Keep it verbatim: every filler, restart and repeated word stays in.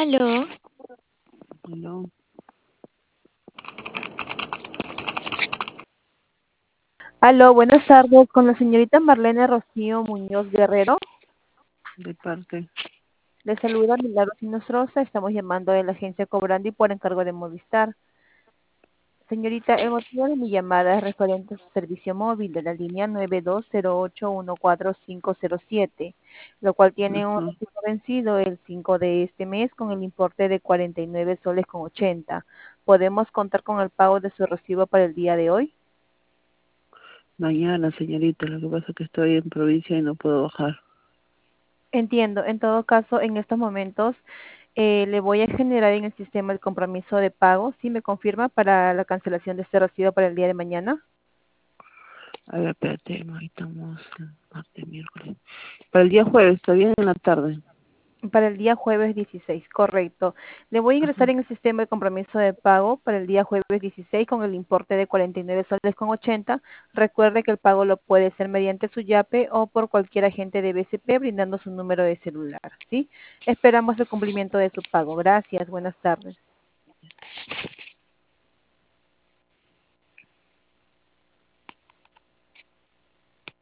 Aló, No, Aló, buenas tardes, con la señorita Marlene Rocío Muñoz Guerrero. de parte. Le saluda Milagros Inostroza, estamos llamando de la agencia Cobrandi por encargo de Movistar. Señorita, el motivo de mi llamada es referente a su servicio móvil de la línea nueve dos cero ocho uno cuatro cinco cero siete, lo cual tiene un Ajá. recibo vencido el cinco de este mes con el importe de cuarenta y nueve soles con ochenta. ¿Podemos contar con el pago de su recibo para el día de hoy? Mañana, señorita, lo que pasa es que estoy en provincia y no puedo bajar. Entiendo. En todo caso, en estos momentos eh, le voy a generar en el sistema el compromiso de pago. ¿Sí me confirma para la cancelación de este recibo para el día de mañana? A ver, espérate, ahí estamos martes, miércoles. Para el día jueves, está bien en la tarde. Para el día jueves dieciséis, correcto. Le voy a Ajá. ingresar en el sistema el compromiso de pago para el día jueves dieciséis con el importe de cuarenta y nueve soles con ochenta. Recuerde que el pago lo puede hacer mediante su YAPE o por cualquier agente de B C P brindando su número de celular, ¿sí? Esperamos el cumplimiento de su pago. Gracias. Buenas tardes.